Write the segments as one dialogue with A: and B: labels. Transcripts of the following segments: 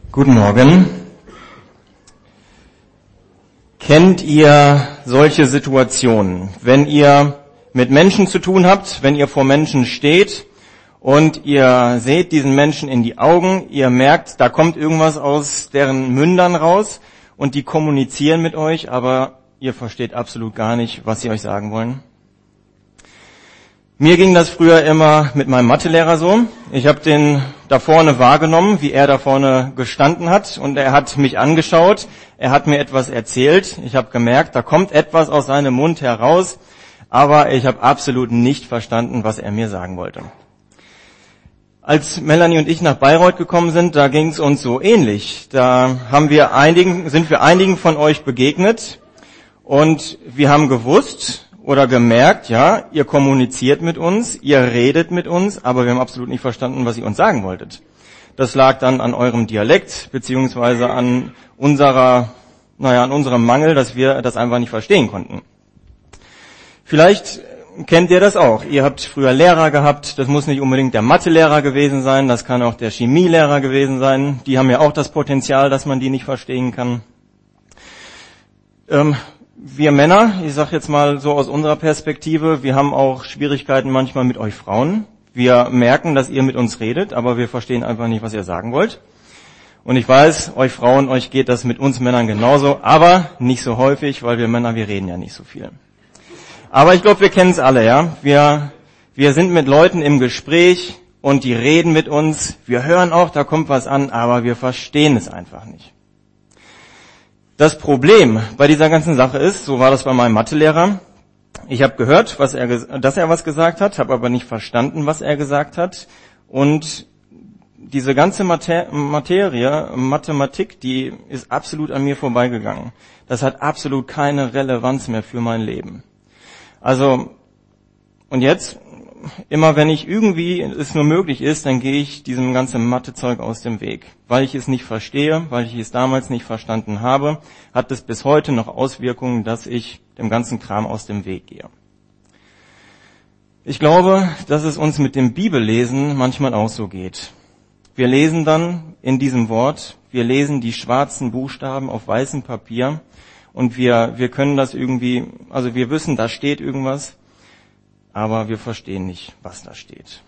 A: Guten Morgen. Kennt ihr solche Situationen, wenn ihr mit Menschen zu tun habt, wenn ihr vor Menschen steht und ihr seht diesen Menschen in die Augen, ihr merkt, da kommt irgendwas aus deren Mündern raus und die kommunizieren mit euch, aber ihr versteht absolut gar nicht, was sie euch sagen wollen? Mir ging das früher immer mit meinem Mathelehrer so. Ich habe den da vorne wahrgenommen, wie er da vorne gestanden hat und er hat mich angeschaut, er hat mir etwas erzählt. Ich habe gemerkt, da kommt etwas aus seinem Mund heraus, aber ich habe absolut nicht verstanden, was er mir sagen wollte. Als Melanie und ich nach Bayreuth gekommen sind, da ging es uns so ähnlich. Da sind wir einigen von euch begegnet und wir haben gewusst oder gemerkt, ja, ihr kommuniziert mit uns, ihr redet mit uns, aber wir haben absolut nicht verstanden, was ihr uns sagen wolltet. Das lag dann an eurem Dialekt, beziehungsweise an unserem Mangel, dass wir das einfach nicht verstehen konnten. Vielleicht kennt ihr das auch. Ihr habt früher Lehrer gehabt, das muss nicht unbedingt der Mathelehrer gewesen sein, das kann auch der Chemielehrer gewesen sein. Die haben ja auch das Potenzial, dass man die nicht verstehen kann. Wir Männer, ich sage jetzt mal so aus unserer Perspektive, wir haben auch Schwierigkeiten manchmal mit euch Frauen. Wir merken, dass ihr mit uns redet, aber wir verstehen einfach nicht, was ihr sagen wollt. Und ich weiß, euch Frauen, euch geht das mit uns Männern genauso, aber nicht so häufig, weil wir Männer, wir reden ja nicht so viel. Aber ich glaube, wir kennen es alle, ja. Wir sind mit Leuten im Gespräch und die reden mit uns. Wir hören auch, da kommt was an, aber wir verstehen es einfach nicht. Das Problem bei dieser ganzen Sache ist, so war das bei meinem Mathelehrer, ich habe gehört, dass er was gesagt hat, habe aber nicht verstanden, was er gesagt hat. Und diese ganze Materie, Mathematik, die ist absolut an mir vorbeigegangen. Das hat absolut keine Relevanz mehr für mein Leben. Also, und jetzt, immer wenn ich irgendwie es nur möglich ist, dann gehe ich diesem ganzen Mathezeug aus dem Weg. Weil ich es nicht verstehe, weil ich es damals nicht verstanden habe, hat es bis heute noch Auswirkungen, dass ich dem ganzen Kram aus dem Weg gehe. Ich glaube, dass es uns mit dem Bibellesen manchmal auch so geht. Wir lesen dann in diesem Wort, wir lesen die schwarzen Buchstaben auf weißem Papier und wir können das irgendwie, also wir wissen, da steht irgendwas, aber wir verstehen nicht, was da steht.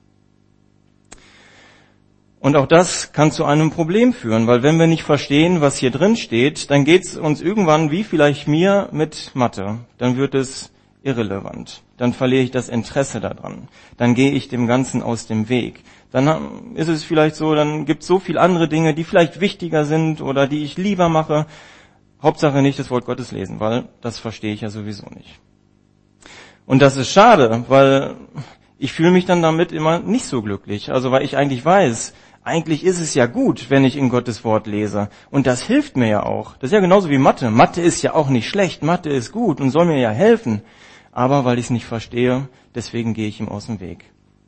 A: Und auch das kann zu einem Problem führen, weil wenn wir nicht verstehen, was hier drin steht, dann geht es uns irgendwann, wie vielleicht mir, mit Mathe. Dann wird es irrelevant. Dann verliere ich das Interesse daran. Dann gehe ich dem Ganzen aus dem Weg. Dann ist es vielleicht so, dann gibt es so viele andere Dinge, die vielleicht wichtiger sind oder die ich lieber mache. Hauptsache nicht das Wort Gottes lesen, weil das verstehe ich ja sowieso nicht. Und das ist schade, weil ich fühle mich dann damit immer nicht so glücklich. Also weil ich eigentlich weiß, eigentlich ist es ja gut, wenn ich in Gottes Wort lese. Und das hilft mir ja auch. Das ist ja genauso wie Mathe. Mathe ist ja auch nicht schlecht. Mathe ist gut und soll mir ja helfen. Aber weil ich es nicht verstehe, deswegen gehe ich ihm aus dem Weg.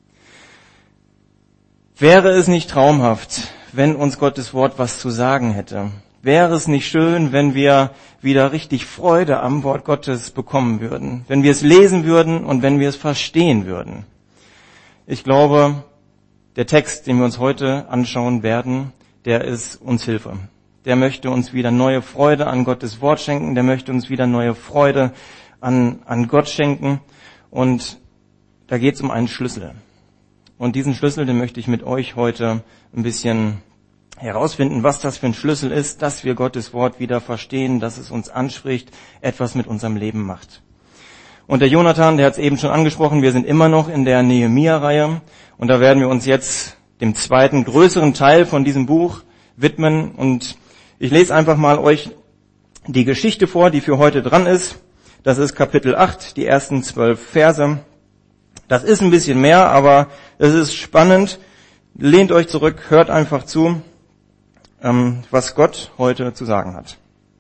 A: Wäre es nicht traumhaft, wenn uns Gottes Wort was zu sagen hätte? Wäre es nicht schön, wenn wir wieder richtig Freude am Wort Gottes bekommen würden, wenn wir es lesen würden und wenn wir es verstehen würden? Ich glaube, der Text, den wir uns heute anschauen werden, der ist uns Hilfe. Der möchte uns wieder neue Freude an Gottes Wort schenken, der möchte uns wieder neue Freude an Gott schenken. Und da geht es um einen Schlüssel. Und diesen Schlüssel, den möchte ich mit euch heute ein bisschen herausfinden, was das für ein Schlüssel ist, dass wir Gottes Wort wieder verstehen, dass es uns anspricht, etwas mit unserem Leben macht. Und der Jonathan, der hat es eben schon angesprochen, wir sind immer noch in der Nehemia-Reihe und da werden wir uns jetzt dem zweiten, größeren Teil von diesem Buch widmen und ich lese einfach mal euch die Geschichte vor, die für heute dran ist. Das ist Kapitel 8, die ersten 12 Verse. Das ist ein bisschen mehr, aber es ist spannend. Lehnt euch zurück, hört einfach zu, was Gott heute zu sagen hat.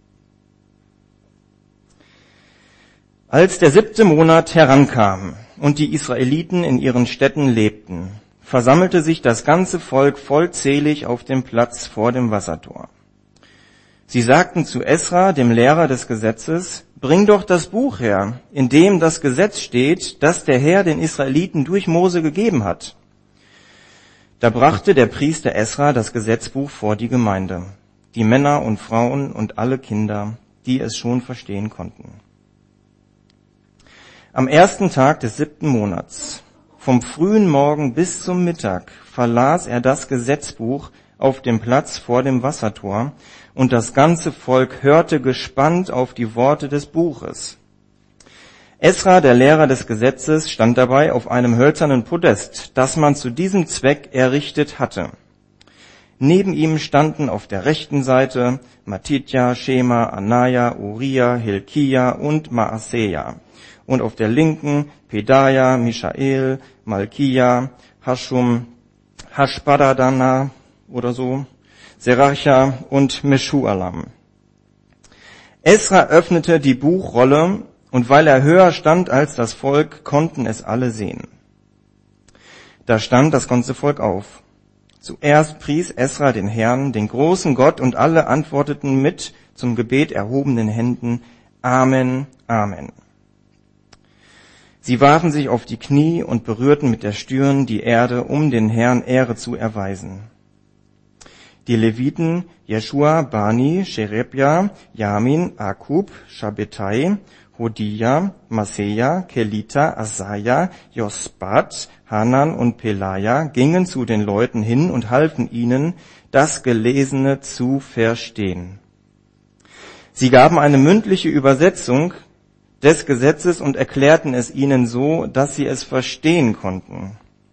A: Als der 7. Monat herankam und die Israeliten in ihren Städten lebten, versammelte sich das ganze Volk vollzählig auf dem Platz vor dem Wassertor. Sie sagten zu Esra, dem Lehrer des Gesetzes, bring doch das Buch her, in dem das Gesetz steht, das der Herr den Israeliten durch Mose gegeben hat. Da brachte der Priester Esra das Gesetzbuch vor die Gemeinde, die Männer und Frauen und alle Kinder, die es schon verstehen konnten. Am 1. Tag des 7. Monats, vom frühen Morgen bis zum Mittag, verlas er das Gesetzbuch auf dem Platz vor dem Wassertor, und das ganze Volk hörte gespannt auf die Worte des Buches. Esra, der Lehrer des Gesetzes, stand dabei auf einem hölzernen Podest, das man zu diesem Zweck errichtet hatte. Neben ihm standen auf der rechten Seite Matithia, Schema, Anaja, Uriah, Hilkia und Maaseja, und auf der linken Pedaja, Mishael, Malkia, Hashum, Hashbadadana oder so, Seracha und Meschualam. Esra öffnete die Buchrolle, und weil er höher stand als das Volk, konnten es alle sehen. Da stand das ganze Volk auf. Zuerst pries Esra den Herrn, den großen Gott, und alle antworteten mit zum Gebet erhobenen Händen: Amen, Amen. Sie warfen sich auf die Knie und berührten mit der Stirn die Erde, um den Herrn Ehre zu erweisen. Die Leviten Jeschua, Bani, Sherebja, Jamin, Akub, Shabbetai, Hodia, Maseja, Kelita, Asaja, Josbat, Hanan und Pelaja gingen zu den Leuten hin und halfen ihnen, das Gelesene zu verstehen. Sie gaben eine mündliche Übersetzung des Gesetzes und erklärten es ihnen so, dass sie es verstehen konnten.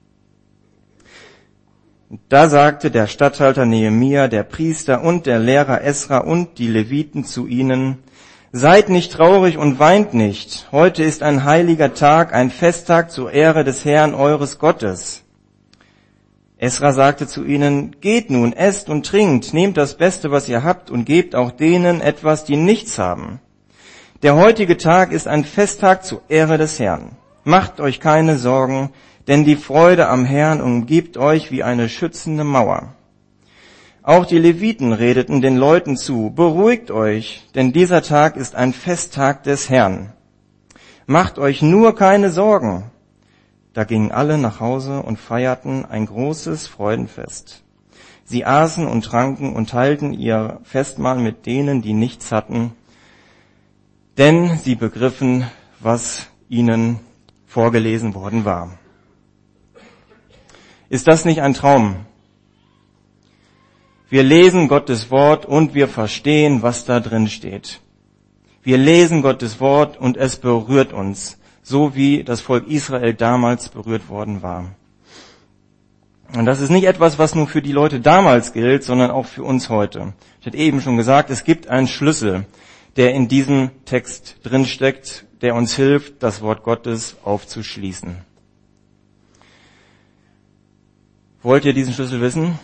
A: Da sagte der Statthalter Nehemia, der Priester und der Lehrer Esra und die Leviten zu ihnen: Seid nicht traurig und weint nicht. Heute ist ein heiliger Tag, ein Festtag zur Ehre des Herrn eures Gottes. Esra sagte zu ihnen: Geht nun, esst und trinkt, nehmt das Beste, was ihr habt, und gebt auch denen etwas, die nichts haben. Der heutige Tag ist ein Festtag zur Ehre des Herrn. Macht euch keine Sorgen, denn die Freude am Herrn umgibt euch wie eine schützende Mauer. Auch die Leviten redeten den Leuten zu: Beruhigt euch, denn dieser Tag ist ein Festtag des Herrn. Macht euch nur keine Sorgen. Da gingen alle nach Hause und feierten ein großes Freudenfest. Sie aßen und tranken und teilten ihr Festmahl mit denen, die nichts hatten, denn sie begriffen, was ihnen vorgelesen worden war. Ist das nicht ein Traum? Wir lesen Gottes Wort und wir verstehen, was da drin steht. Wir lesen Gottes Wort und es berührt uns, so wie das Volk Israel damals berührt worden war. Und das ist nicht etwas, was nur für die Leute damals gilt, sondern auch für uns heute. Ich hatte eben schon gesagt, es gibt einen Schlüssel, der in diesem Text drinsteckt, der uns hilft, das Wort Gottes aufzuschließen. Wollt ihr diesen Schlüssel wissen?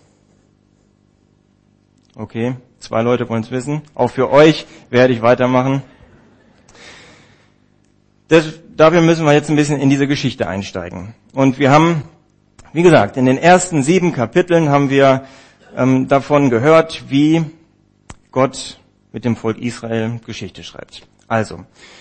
A: Okay, 2 Leute wollen es wissen. Auch für euch werde ich weitermachen. Dafür müssen wir jetzt ein bisschen in diese Geschichte einsteigen. Und wir haben, wie gesagt, in den ersten 7 Kapiteln haben wir davon gehört, wie Gott mit dem Volk Israel Geschichte schreibt. Also,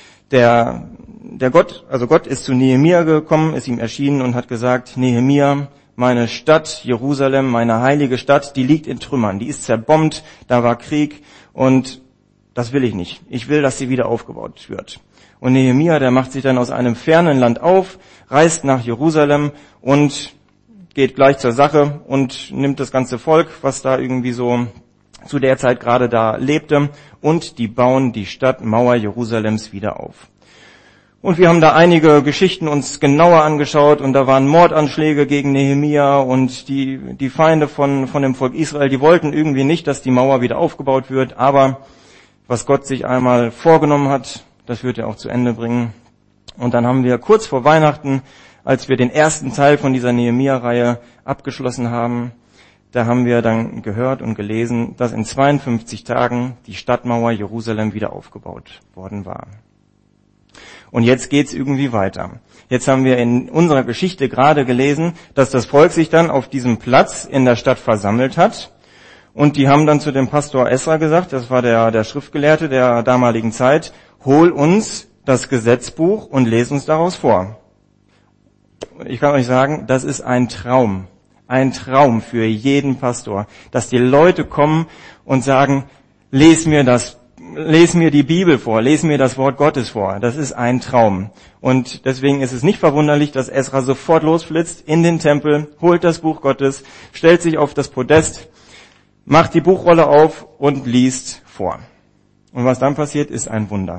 A: Gott ist zu Nehemia gekommen, ist ihm erschienen und hat gesagt: Nehemia, meine Stadt Jerusalem, meine heilige Stadt, die liegt in Trümmern, die ist zerbombt, da war Krieg und das will ich nicht. Ich will, dass sie wieder aufgebaut wird. Und Nehemia, der macht sich dann aus einem fernen Land auf, reist nach Jerusalem und geht gleich zur Sache und nimmt das ganze Volk, was da irgendwie so zu der Zeit gerade da lebte, und die bauen die Stadtmauer Jerusalems wieder auf. Und wir haben da einige Geschichten uns genauer angeschaut und da waren Mordanschläge gegen Nehemia und die Feinde von dem Volk Israel, die wollten irgendwie nicht, dass die Mauer wieder aufgebaut wird, aber was Gott sich einmal vorgenommen hat, das wird er auch zu Ende bringen. Und dann haben wir kurz vor Weihnachten, als wir den ersten Teil von dieser Nehemia-Reihe abgeschlossen haben, da haben wir dann gehört und gelesen, dass in 52 Tagen die Stadtmauer Jerusalem wieder aufgebaut worden war. Und jetzt geht's irgendwie weiter. Jetzt haben wir in unserer Geschichte gerade gelesen, dass das Volk sich dann auf diesem Platz in der Stadt versammelt hat. Und die haben dann zu dem Pastor Esra gesagt, das war der Schriftgelehrte der damaligen Zeit: Hol uns das Gesetzbuch und les uns daraus vor. Ich kann euch sagen, das ist ein Traum. Ein Traum für jeden Pastor, dass die Leute kommen und sagen, les mir die Bibel vor, les mir das Wort Gottes vor. Das ist ein Traum. Und deswegen ist es nicht verwunderlich, dass Esra sofort losflitzt in den Tempel, holt das Buch Gottes, stellt sich auf das Podest, macht die Buchrolle auf und liest vor. Und was dann passiert, ist ein Wunder.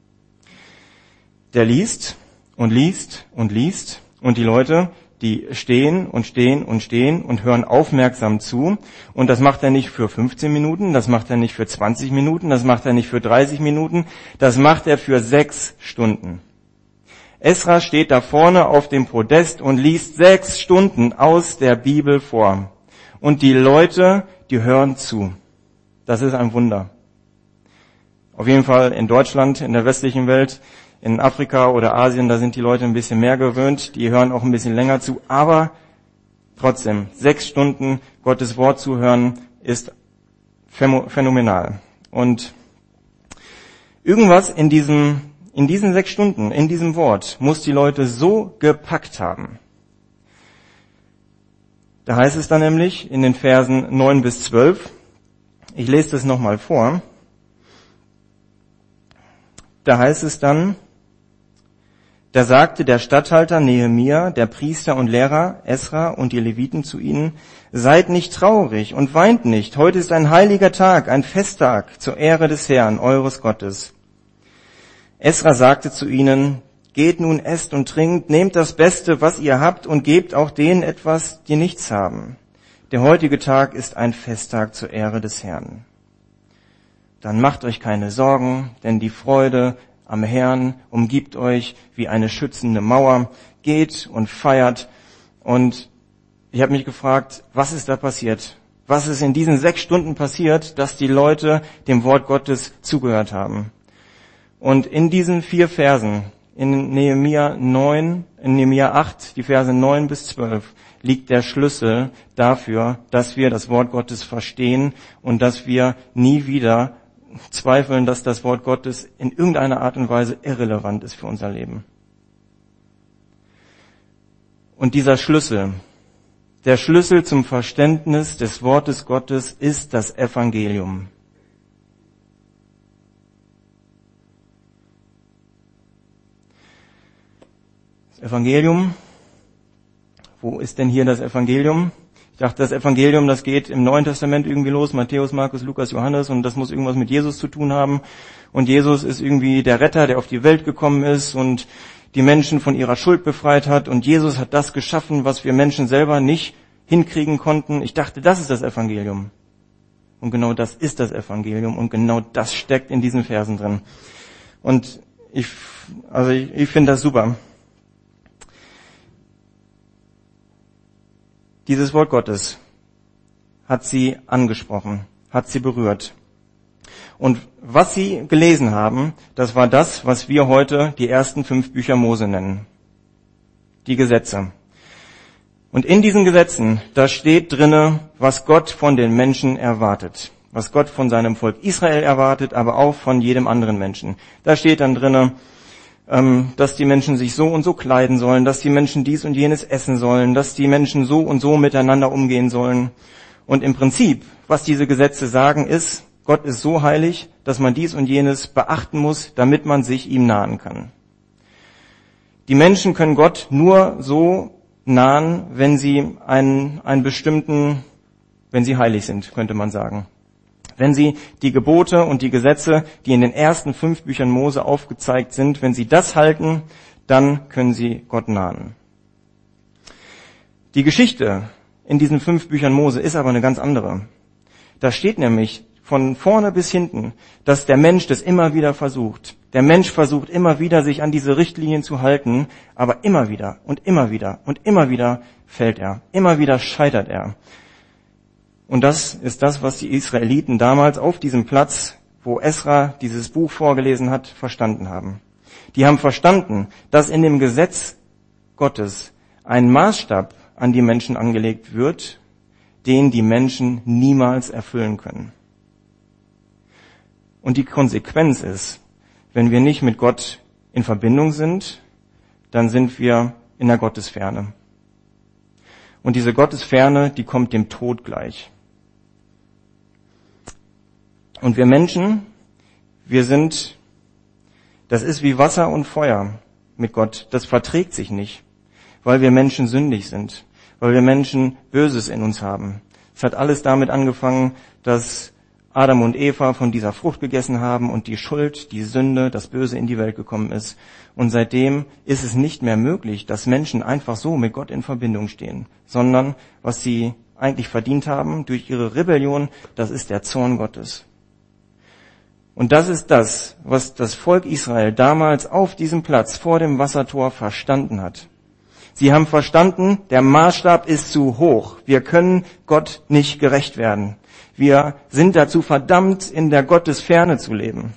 A: Der liest und liest und liest und die Leute, die stehen und stehen und stehen und hören aufmerksam zu. Und das macht er nicht für 15 Minuten, das macht er nicht für 20 Minuten, das macht er nicht für 30 Minuten, das macht er für 6 Stunden. Esra steht da vorne auf dem Podest und liest 6 Stunden aus der Bibel vor. Und die Leute, die hören zu. Das ist ein Wunder. Auf jeden Fall in Deutschland, in der westlichen Welt. In Afrika oder Asien, da sind die Leute ein bisschen mehr gewöhnt, die hören auch ein bisschen länger zu, aber trotzdem, 6 Stunden Gottes Wort zu hören, ist phänomenal. Und irgendwas in diesen 6 Stunden, in diesem Wort, muss die Leute so gepackt haben. Da heißt es dann nämlich in den Versen 9 bis 12, ich lese das nochmal vor, da heißt es dann, da sagte der Statthalter Nehemia, der Priester und Lehrer Esra und die Leviten zu ihnen, seid nicht traurig und weint nicht, heute ist ein heiliger Tag, ein Festtag zur Ehre des Herrn, eures Gottes. Esra sagte zu ihnen, geht nun, esst und trinkt, nehmt das Beste, was ihr habt und gebt auch denen etwas, die nichts haben. Der heutige Tag ist ein Festtag zur Ehre des Herrn. Dann macht euch keine Sorgen, denn die Freude am Herrn umgibt euch wie eine schützende Mauer, geht und feiert. Und ich habe mich gefragt, was ist da passiert? Was ist in diesen 6 Stunden passiert, dass die Leute dem Wort Gottes zugehört haben? Und in diesen 4 Versen, in Nehemia 8, die Verse 9 bis 12, liegt der Schlüssel dafür, dass wir das Wort Gottes verstehen und dass wir nie wieder zweifeln, dass das Wort Gottes in irgendeiner Art und Weise irrelevant ist für unser Leben. Und dieser Schlüssel, der Schlüssel zum Verständnis des Wortes Gottes ist das Evangelium. Das Evangelium, wo ist denn hier das Evangelium? Ich dachte, das Evangelium, das geht im Neuen Testament irgendwie los, Matthäus, Markus, Lukas, Johannes, und das muss irgendwas mit Jesus zu tun haben. Und Jesus ist irgendwie der Retter, der auf die Welt gekommen ist und die Menschen von ihrer Schuld befreit hat. Und Jesus hat das geschaffen, was wir Menschen selber nicht hinkriegen konnten. Ich dachte, das ist das Evangelium. Und genau das ist das Evangelium und genau das steckt in diesen Versen drin. Und ich finde das super. Dieses Wort Gottes hat sie angesprochen, hat sie berührt. Und was sie gelesen haben, das war das, was wir heute die ersten 5 Bücher Mose nennen. Die Gesetze. Und in diesen Gesetzen, da steht drinne, was Gott von den Menschen erwartet. Was Gott von seinem Volk Israel erwartet, aber auch von jedem anderen Menschen. Da steht dann drinne, dass die Menschen sich so und so kleiden sollen, dass die Menschen dies und jenes essen sollen, dass die Menschen so und so miteinander umgehen sollen. Und im Prinzip, was diese Gesetze sagen, ist, Gott ist so heilig, dass man dies und jenes beachten muss, damit man sich ihm nahen kann. Die Menschen können Gott nur so nahen, wenn sie wenn sie heilig sind, könnte man sagen. Wenn sie die Gebote und die Gesetze, die in den ersten 5 Büchern Mose aufgezeigt sind, wenn sie das halten, dann können sie Gott nahen. Die Geschichte in diesen 5 Büchern Mose ist aber eine ganz andere. Da steht nämlich von vorne bis hinten, dass der Mensch das immer wieder versucht. Der Mensch versucht immer wieder, sich an diese Richtlinien zu halten, aber immer wieder und immer wieder und immer wieder fällt er. Immer wieder scheitert er. Und das ist das, was die Israeliten damals auf diesem Platz, wo Esra dieses Buch vorgelesen hat, verstanden haben. Die haben verstanden, dass in dem Gesetz Gottes ein Maßstab an die Menschen angelegt wird, den die Menschen niemals erfüllen können. Und die Konsequenz ist, wenn wir nicht mit Gott in Verbindung sind, dann sind wir in der Gottesferne. Und diese Gottesferne, die kommt dem Tod gleich. Und wir Menschen, das ist wie Wasser und Feuer mit Gott. Das verträgt sich nicht, weil wir Menschen sündig sind, weil wir Menschen Böses in uns haben. Es hat alles damit angefangen, dass Adam und Eva von dieser Frucht gegessen haben und die Schuld, die Sünde, das Böse in die Welt gekommen ist. Und seitdem ist es nicht mehr möglich, dass Menschen einfach so mit Gott in Verbindung stehen, sondern was sie eigentlich verdient haben durch ihre Rebellion, das ist der Zorn Gottes. Und das ist das, was das Volk Israel damals auf diesem Platz vor dem Wassertor verstanden hat. Sie haben verstanden, der Maßstab ist zu hoch. Wir können Gott nicht gerecht werden. Wir sind dazu verdammt, in der Gottesferne zu leben.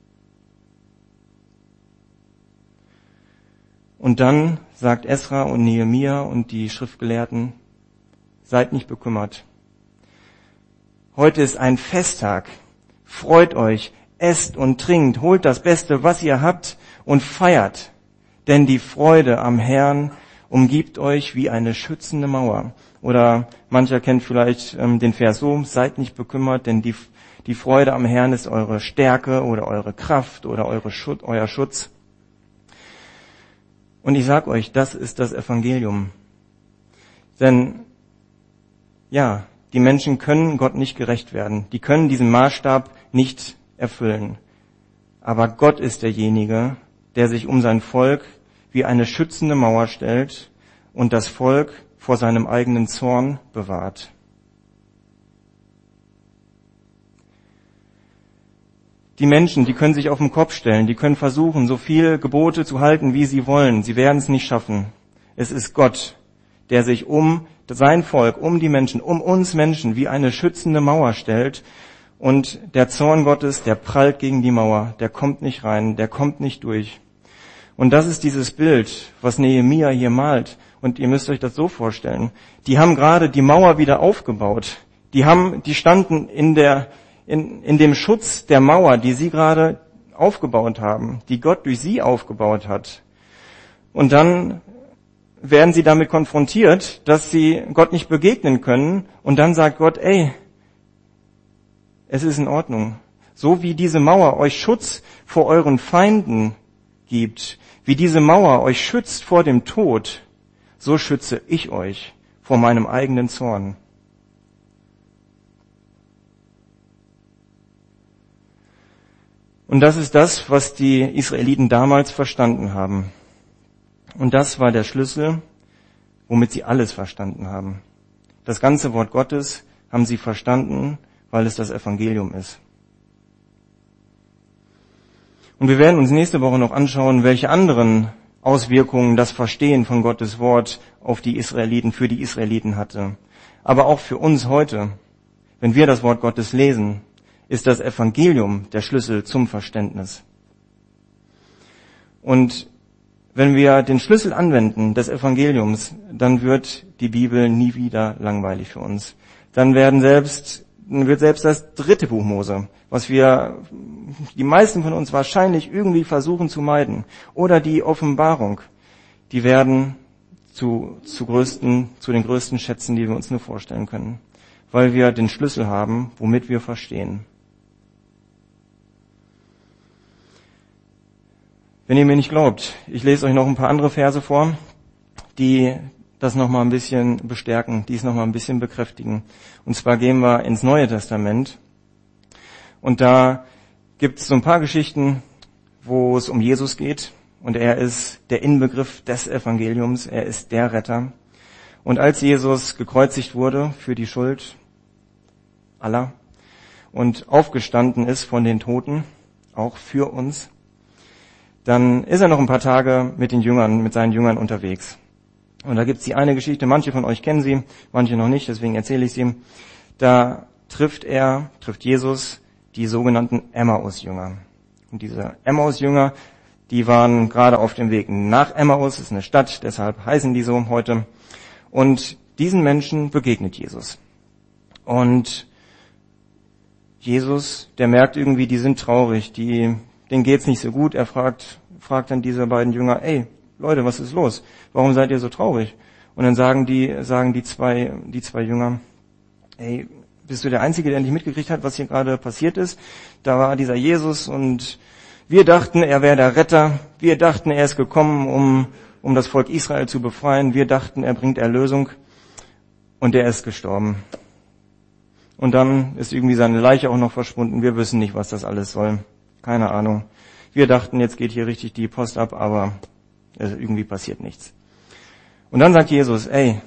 A: Und dann sagt Esra und Nehemia und die Schriftgelehrten, seid nicht bekümmert. Heute ist ein Festtag. Freut euch, esst und trinkt, holt das Beste, was ihr habt und feiert. Denn die Freude am Herrn umgibt euch wie eine schützende Mauer. Oder mancher kennt vielleicht den Vers so, seid nicht bekümmert, denn die Freude am Herrn ist eure Stärke oder eure Kraft oder euer Schutz. Und ich sag euch, das ist das Evangelium. Denn, ja, die Menschen können Gott nicht gerecht werden. Die können diesen Maßstab nicht erfüllen. Aber Gott ist derjenige, der sich um sein Volk wie eine schützende Mauer stellt und das Volk vor seinem eigenen Zorn bewahrt. Die Menschen, die können sich auf den Kopf stellen, die können versuchen, so viele Gebote zu halten, wie sie wollen. Sie werden es nicht schaffen. Es ist Gott, der sich um sein Volk, um die Menschen, um uns Menschen wie eine schützende Mauer stellt. Und der Zorn Gottes, der prallt gegen die Mauer, der kommt nicht rein, der kommt nicht durch. Und das ist dieses Bild, was Nehemia hier malt. Und ihr müsst euch das so vorstellen. Die haben gerade die Mauer wieder aufgebaut. Die standen in dem Schutz der Mauer, die sie gerade aufgebaut haben, die Gott durch sie aufgebaut hat. Und dann werden sie damit konfrontiert, dass sie Gott nicht begegnen können. Und dann sagt Gott, es ist in Ordnung. So wie diese Mauer euch Schutz vor euren Feinden gibt, wie diese Mauer euch schützt vor dem Tod, so schütze ich euch vor meinem eigenen Zorn. Und das ist das, was die Israeliten damals verstanden haben. Und das war der Schlüssel, womit sie alles verstanden haben. Das ganze Wort Gottes haben sie verstanden, weil es das Evangelium ist. Und wir werden uns nächste Woche noch anschauen, welche anderen Auswirkungen das Verstehen von Gottes Wort auf die Israeliten, für die Israeliten hatte. Aber auch für uns heute, wenn wir das Wort Gottes lesen, ist das Evangelium der Schlüssel zum Verständnis. Und wenn wir den Schlüssel anwenden des Evangeliums, dann wird die Bibel nie wieder langweilig für uns. Dann wird selbst das 3. Buch Mose, was die meisten von uns wahrscheinlich irgendwie versuchen zu meiden, oder die Offenbarung, die werden zu den größten Schätzen, die wir uns nur vorstellen können, weil wir den Schlüssel haben, womit wir verstehen. Wenn ihr mir nicht glaubt, ich lese euch noch ein paar andere Verse vor, die das nochmal ein bisschen bestärken, die es nochmal ein bisschen bekräftigen. Und zwar gehen wir ins Neue Testament. Und da gibt es so ein paar Geschichten, wo es um Jesus geht. Und er ist der Inbegriff des Evangeliums. Er ist der Retter. Und als Jesus gekreuzigt wurde für die Schuld aller und aufgestanden ist von den Toten, auch für uns, dann ist er noch ein paar Tage mit seinen Jüngern unterwegs. Und da gibt's die eine Geschichte, manche von euch kennen sie, manche noch nicht, deswegen erzähle ich sie. Da trifft Jesus die sogenannten Emmaus-Jünger. Und diese Emmaus-Jünger, die waren gerade auf dem Weg nach Emmaus, ist eine Stadt, deshalb heißen die so heute. Und diesen Menschen begegnet Jesus. Und Jesus, der merkt irgendwie, die sind traurig, denen geht's nicht so gut. Er fragt dann diese beiden Jünger, Leute, was ist los? Warum seid ihr so traurig? Und dann sagen die zwei Jünger, hey, bist du der Einzige, der nicht mitgekriegt hat, was hier gerade passiert ist? Da war dieser Jesus und wir dachten, er wäre der Retter. Wir dachten, er ist gekommen, um das Volk Israel zu befreien. Wir dachten, er bringt Erlösung. Und er ist gestorben. Und dann ist irgendwie seine Leiche auch noch verschwunden. Wir wissen nicht, was das alles soll. Keine Ahnung. Wir dachten, jetzt geht hier richtig die Post ab, aber irgendwie passiert nichts. Und dann sagt Jesus, ey,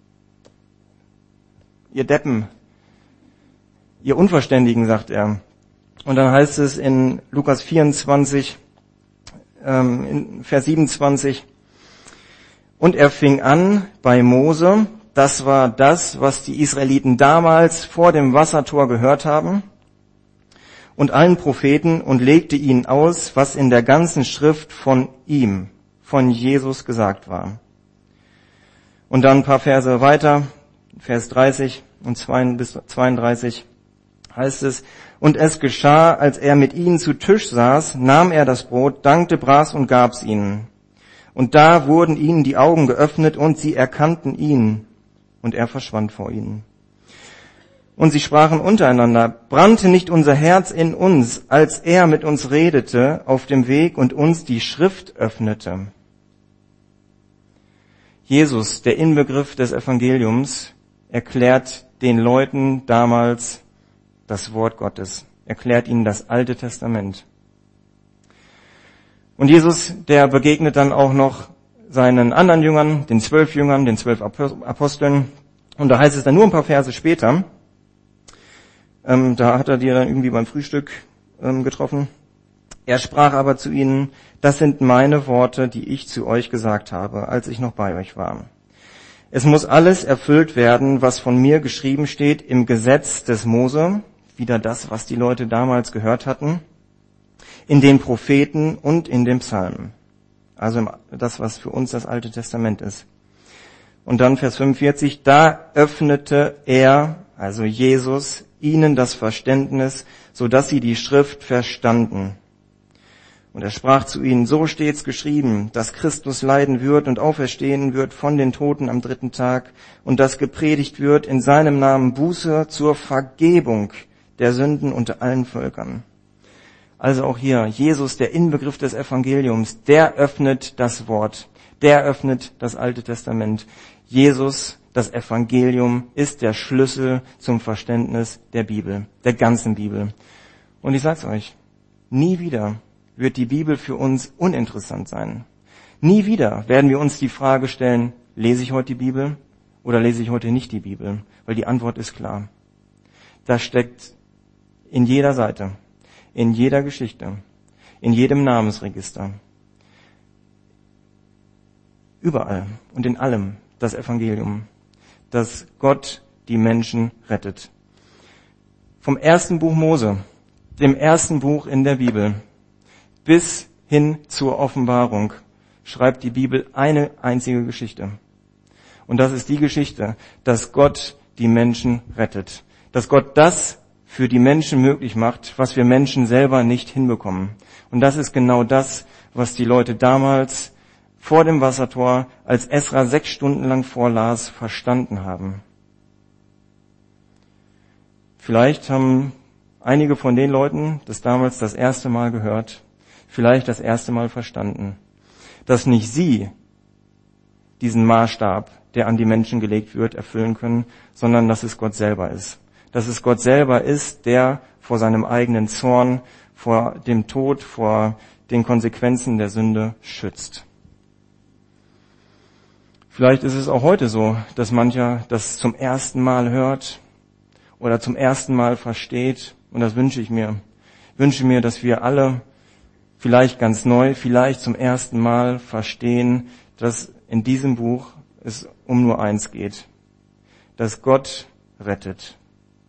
A: ihr Deppen, ihr Unverständigen, sagt er. Und dann heißt es in Lukas 24, in Vers 27, und er fing an bei Mose, das war das, was die Israeliten damals vor dem Wassertor gehört haben, und allen Propheten, und legte ihnen aus, was in der ganzen Schrift von ihm, von Jesus gesagt war. Und dann ein paar Verse weiter, Vers 30 und 32 heißt es, und es geschah, als er mit ihnen zu Tisch saß, nahm er das Brot, dankte, brach's und gab's ihnen. Und da wurden ihnen die Augen geöffnet und sie erkannten ihn. Und er verschwand vor ihnen. Und sie sprachen untereinander, brannte nicht unser Herz in uns, als er mit uns redete auf dem Weg und uns die Schrift öffnete. Jesus, der Inbegriff des Evangeliums, erklärt den Leuten damals das Wort Gottes, erklärt ihnen das Alte Testament. Und Jesus, der begegnet dann auch noch seinen anderen Jüngern, den 12 Jüngern, den 12 Aposteln. Und da heißt es dann nur ein paar Verse später, da hat er die dann irgendwie beim Frühstück getroffen. Er sprach aber zu ihnen, das sind meine Worte, die ich zu euch gesagt habe, als ich noch bei euch war. Es muss alles erfüllt werden, was von mir geschrieben steht im Gesetz des Mose, wieder das, was die Leute damals gehört hatten, in den Propheten und in den Psalmen. Also das, was für uns das Alte Testament ist. Und dann Vers 45, da öffnete er, also Jesus, ihnen das Verständnis, so dass sie die Schrift verstanden. Und er sprach zu ihnen, so steht's geschrieben, dass Christus leiden wird und auferstehen wird von den Toten am 3. Tag und dass gepredigt wird in seinem Namen Buße zur Vergebung der Sünden unter allen Völkern. Also auch hier, Jesus, der Inbegriff des Evangeliums, der öffnet das Wort, der öffnet das Alte Testament. Jesus, das Evangelium, ist der Schlüssel zum Verständnis der Bibel, der ganzen Bibel. Und ich sag's euch, nie wieder wird die Bibel für uns uninteressant sein. Nie wieder werden wir uns die Frage stellen, lese ich heute die Bibel oder lese ich heute nicht die Bibel? Weil die Antwort ist klar. Da steckt in jeder Seite, in jeder Geschichte, in jedem Namensregister, überall und in allem das Evangelium, dass Gott die Menschen rettet. Vom ersten Buch Mose, dem ersten Buch in der Bibel, bis hin zur Offenbarung schreibt die Bibel eine einzige Geschichte. Und das ist die Geschichte, dass Gott die Menschen rettet. Dass Gott das für die Menschen möglich macht, was wir Menschen selber nicht hinbekommen. Und das ist genau das, was die Leute damals vor dem Wassertor, als Esra 6 Stunden lang vorlas, verstanden haben. Vielleicht haben einige von den Leuten das damals das erste Mal gehört, vielleicht das erste Mal verstanden, dass nicht sie diesen Maßstab, der an die Menschen gelegt wird, erfüllen können, sondern dass es Gott selber ist. Dass es Gott selber ist, der vor seinem eigenen Zorn, vor dem Tod, vor den Konsequenzen der Sünde schützt. Vielleicht ist es auch heute so, dass mancher das zum ersten Mal hört oder zum ersten Mal versteht. Und das wünsche ich mir. Ich wünsche mir, dass wir alle vielleicht ganz neu, vielleicht zum ersten Mal verstehen, dass in diesem Buch es um nur eins geht. Dass Gott rettet.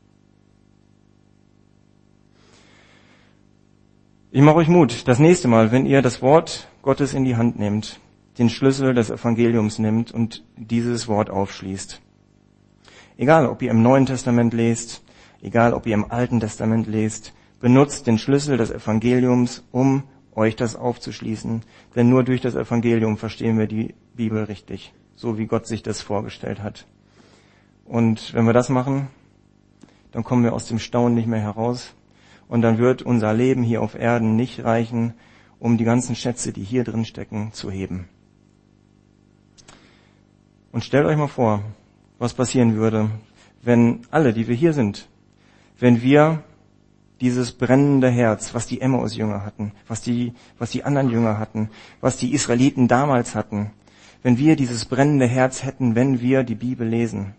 A: Ich mache euch Mut, das nächste Mal, wenn ihr das Wort Gottes in die Hand nehmt, den Schlüssel des Evangeliums nimmt und dieses Wort aufschließt. Egal, ob ihr im Neuen Testament lest, egal, ob ihr im Alten Testament lest, benutzt den Schlüssel des Evangeliums, um euch das aufzuschließen. Denn nur durch das Evangelium verstehen wir die Bibel richtig. so wie Gott sich das vorgestellt hat. Und wenn wir das machen, dann kommen wir aus dem Staunen nicht mehr heraus. Und dann wird unser Leben hier auf Erden nicht reichen, um die ganzen Schätze, die hier drin stecken, zu heben. Und stellt euch mal vor, was passieren würde, wenn alle, die wir hier sind, wenn wir dieses brennende Herz, was die Emmaus-Jünger hatten, was die anderen Jünger hatten, was die Israeliten damals hatten, wenn wir dieses brennende Herz hätten, wenn wir die Bibel lesen.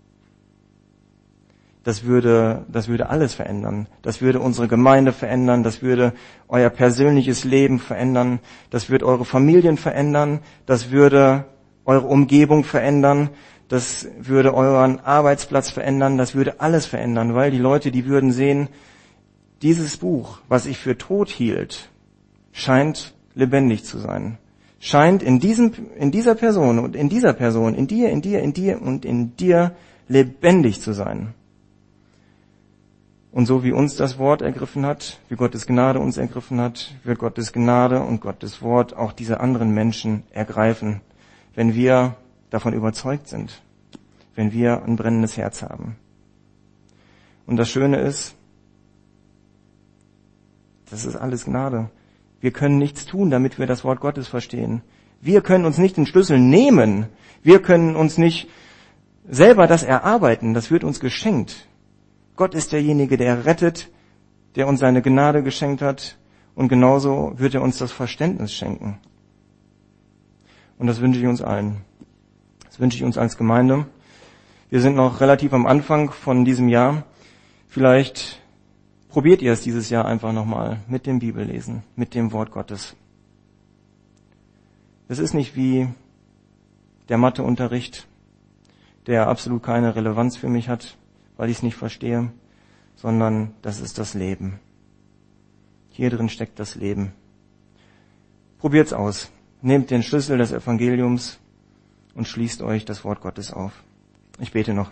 A: Das würde alles verändern. Das würde unsere Gemeinde verändern. Das würde euer persönliches Leben verändern. Das würde eure Familien verändern. Das würde eure Umgebung verändern. Das würde euren Arbeitsplatz verändern. Das würde alles verändern, weil die Leute, die würden sehen, dieses Buch, was ich für tot hielt, scheint lebendig zu sein. Scheint in dieser Person und in dieser Person, in dir und in dir lebendig zu sein. Und so wie uns das Wort ergriffen hat, wie Gottes Gnade uns ergriffen hat, wird Gottes Gnade und Gottes Wort auch diese anderen Menschen ergreifen, wenn wir davon überzeugt sind, wenn wir ein brennendes Herz haben. Und das Schöne ist, das ist alles Gnade. Wir können nichts tun, damit wir das Wort Gottes verstehen. Wir können uns nicht den Schlüssel nehmen. Wir können uns nicht selber das erarbeiten. Das wird uns geschenkt. Gott ist derjenige, der rettet, der uns seine Gnade geschenkt hat. Und genauso wird er uns das Verständnis schenken. Und das wünsche ich uns allen. Das wünsche ich uns als Gemeinde. Wir sind noch relativ am Anfang von diesem Jahr. Vielleicht probiert ihr es dieses Jahr einfach nochmal mit dem Bibellesen, mit dem Wort Gottes. Es ist nicht wie der Matheunterricht, der absolut keine Relevanz für mich hat, weil ich es nicht verstehe, sondern das ist das Leben. Hier drin steckt das Leben. Probiert's aus. Nehmt den Schlüssel des Evangeliums und schließt euch das Wort Gottes auf. Ich bete noch.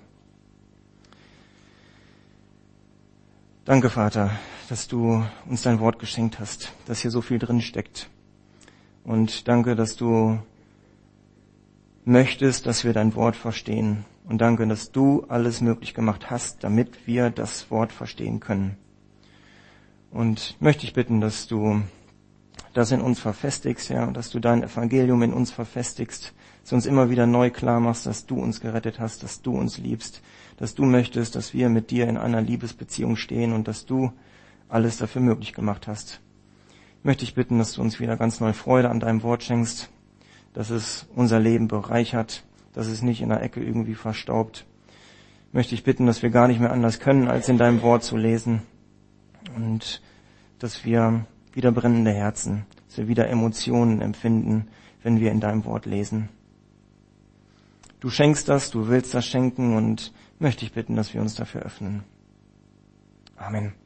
A: Danke, Vater, dass du uns dein Wort geschenkt hast, dass hier so viel drin steckt. Und danke, dass du möchtest, dass wir dein Wort verstehen. Und danke, dass du alles möglich gemacht hast, damit wir das Wort verstehen können. Und möchte ich bitten, dass du das in uns verfestigst, ja, und dass du dein Evangelium in uns verfestigst, dass du uns immer wieder neu klar machst, dass du uns gerettet hast, dass du uns liebst, dass du möchtest, dass wir mit dir in einer Liebesbeziehung stehen und dass du alles dafür möglich gemacht hast. Möchte ich bitten, dass du uns wieder ganz neu Freude an deinem Wort schenkst, dass es unser Leben bereichert, dass es nicht in der Ecke irgendwie verstaubt. Möchte ich bitten, dass wir gar nicht mehr anders können, als in deinem Wort zu lesen und dass wir wieder brennende Herzen, dass wir wieder Emotionen empfinden, wenn wir in deinem Wort lesen. Du schenkst das, du willst das schenken und möchte ich bitten, dass wir uns dafür öffnen. Amen.